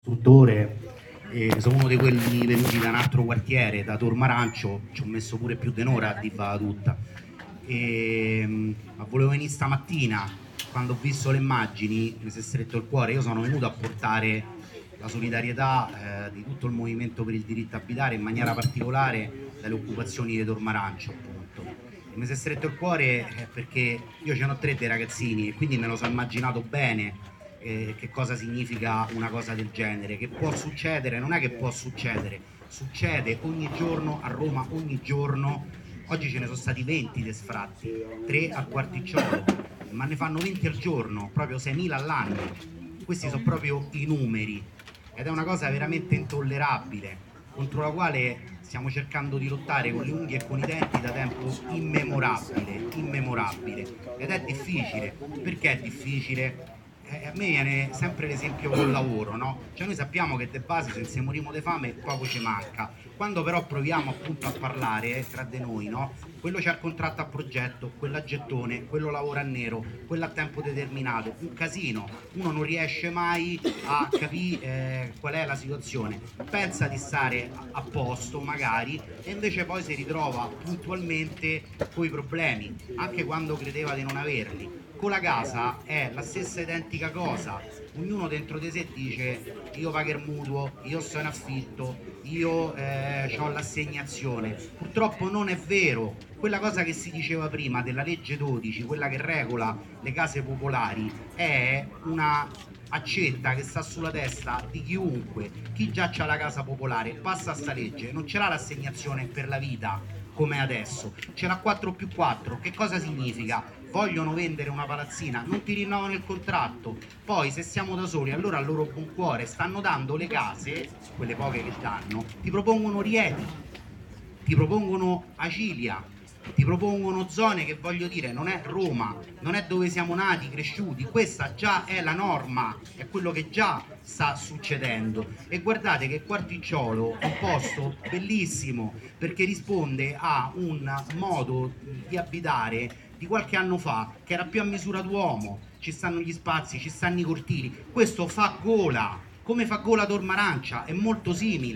istruttore e sono uno di quelli venuti da un altro quartiere, da Tormarancio, ci ho messo pure più di un'ora a dirla tutta. Ma volevo venire stamattina, quando ho visto le immagini mi si è stretto il cuore. Io sono venuto a portare la solidarietà di tutto il movimento per il diritto a abitare, in maniera particolare dalle occupazioni di Tormarancio, appunto. E mi si è stretto il cuore perché io ce n'ho tre dei ragazzini e quindi me lo sono immaginato bene che cosa significa una cosa del genere, che può succedere, non è che può succedere, succede ogni giorno a Roma, ogni giorno. Oggi ce ne sono stati 20 di sfratti, 3 a Quarticciolo, ma ne fanno 20 al giorno, proprio 6.000 all'anno. Questi sono proprio i numeri ed è una cosa veramente intollerabile, contro la quale stiamo cercando di lottare con le unghie e con i denti da tempo immemorabile. Ed è difficile. Perché è difficile? A me viene sempre l'esempio col lavoro, no? Cioè noi sappiamo che de base se non morimo di fame poco ci manca. Quando però proviamo appunto a parlare tra di noi, no? Quello c'ha il contratto a progetto, quello a gettone, quello lavora a nero, quello a tempo determinato, un casino. Uno non riesce mai a capire qual è la situazione, pensa di stare a posto magari e invece poi si ritrova puntualmente con i problemi, anche quando credeva di non averli. Con la casa è la stessa identica cosa, ognuno dentro di sé dice io pago il mutuo, io sto in affitto, io ho l'assegnazione. Purtroppo non è vero, quella cosa che si diceva prima della legge 12, quella che regola le case popolari, è una accetta che sta sulla testa di chiunque. Chi già ha la casa popolare passa a sta legge, non ce l'ha l'assegnazione per la vita come adesso, ce l'ha 4+4. Che cosa significa? Vogliono vendere una palazzina, non ti rinnovano il contratto, poi se siamo da soli allora al loro buon cuore stanno dando le case, quelle poche che danno, ti propongono Rieti, ti propongono Acilia, ti propongono zone che, voglio dire, non è Roma, non è dove siamo nati, cresciuti, questa già è la norma, è quello che già sta succedendo. E guardate che Quarticciolo è un posto bellissimo perché risponde a un modo di abitare di qualche anno fa che era più a misura d'uomo, ci stanno gli spazi, ci stanno i cortili, questo fa gola, come fa gola Tormarancia, è molto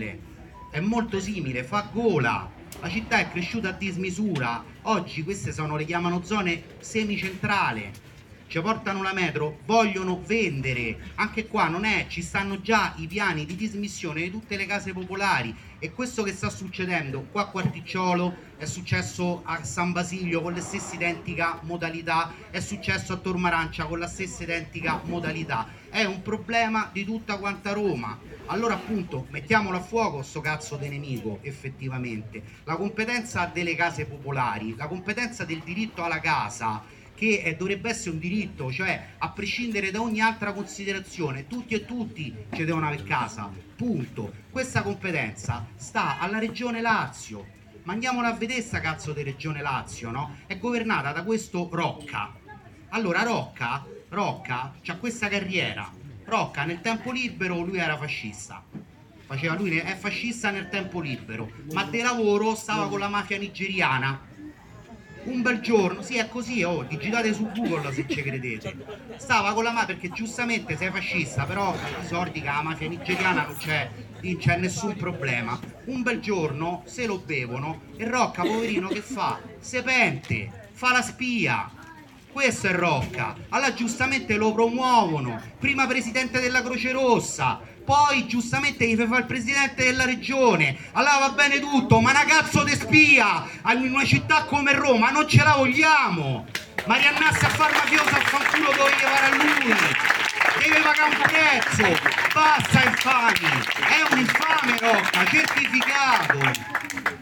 simile, fa gola. La città è cresciuta a dismisura, oggi queste sono, le chiamano zone semicentrale, ci portano la metro, vogliono vendere, anche qua non è, ci stanno già i piani di dismissione di tutte le case popolari e questo che sta succedendo qua a Quarticciolo è successo a San Basilio con la stessa identica modalità, è successo a Tormarancia con la stessa identica modalità, è un problema di tutta quanta Roma. Allora appunto mettiamolo a fuoco sto cazzo di nemico. Effettivamente la competenza delle case popolari, la competenza del diritto alla casa, che dovrebbe essere un diritto, cioè a prescindere da ogni altra considerazione, tutti e tutti ci devono avere casa, punto. Questa competenza sta alla regione Lazio, ma andiamola a vedere sta cazzo di regione Lazio, no? È governata da questo Rocca. Allora Rocca c'ha questa carriera. Rocca nel tempo libero lui era fascista, lui è fascista nel tempo libero, ma di lavoro stava con la mafia nigeriana. Un bel giorno, sì è così, digitate su Google se ci credete, stava con la mafia perché giustamente sei fascista, però i soldi che la mafia nigeriana non c'è nessun problema. Un bel giorno se lo bevono e Rocca poverino che fa? Se pente, fa la spia. Questo è Rocca. Allora giustamente lo promuovono, prima presidente della Croce Rossa, poi giustamente gli fa fare il presidente della regione. Allora va bene tutto, ma una cazzo di spia in una città come Roma non ce la vogliamo. Ma riannassa a far mafioso, a fanculo dove gli pare a lui, deve pagare un prezzo, basta infami, è un infame Rocca, certificato.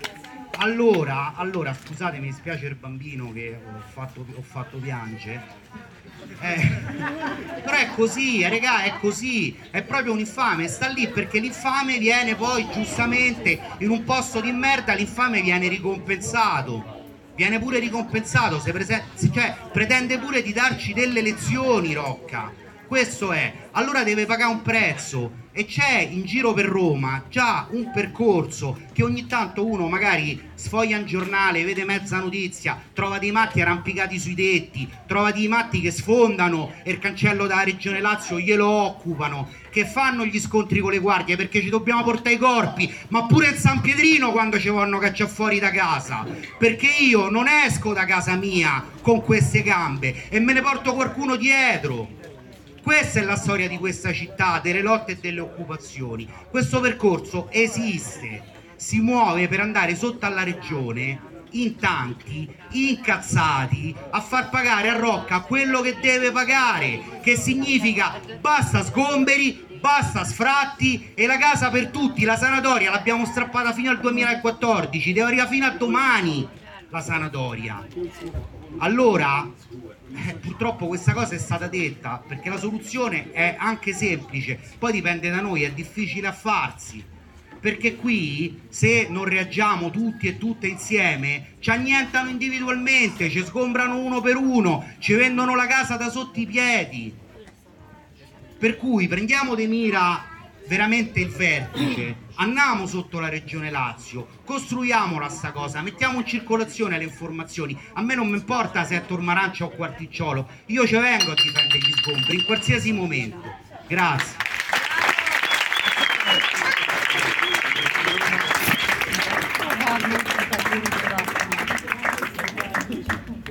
Allora, scusate, mi dispiace il bambino che ho fatto piangere. Però è così, regà, è così, è proprio un infame, sta lì perché l'infame viene poi giustamente in un posto di merda, l'infame viene ricompensato, viene pure ricompensato, cioè pretende pure di darci delle lezioni Rocca. questo è, allora deve pagare un prezzo, e c'è in giro per Roma già un percorso che ogni tanto uno magari sfoglia un giornale, vede mezza notizia, trova dei matti arrampicati sui tetti, trova dei matti che sfondano e il cancello della regione Lazio glielo occupano, che fanno gli scontri con le guardie perché ci dobbiamo portare i corpi, ma pure in San Pietrino quando ci vanno cacciare fuori da casa, perché io non esco da casa mia con queste gambe e me ne porto qualcuno dietro. Questa è la storia di questa città, delle lotte e delle occupazioni. Questo percorso esiste, si muove per andare sotto alla regione in tanti, incazzati, a far pagare a Rocca quello che deve pagare, che significa basta sgomberi, basta sfratti e la casa per tutti. La sanatoria l'abbiamo strappata fino al 2014, deve arrivare fino a domani la sanatoria. Allora, purtroppo questa cosa è stata detta, perché la soluzione è anche semplice, poi dipende da noi, è difficile a farsi, perché qui se non reagiamo tutti e tutte insieme ci annientano individualmente, ci sgombrano uno per uno, ci vendono la casa da sotto i piedi. Per cui prendiamo di mira veramente il vertice, andiamo sotto la regione Lazio, costruiamola sta cosa, mettiamo in circolazione le informazioni. A me non mi importa se è Tormarancia o Quarticciolo, io ci vengo a difendere gli sgombri in qualsiasi momento. Grazie.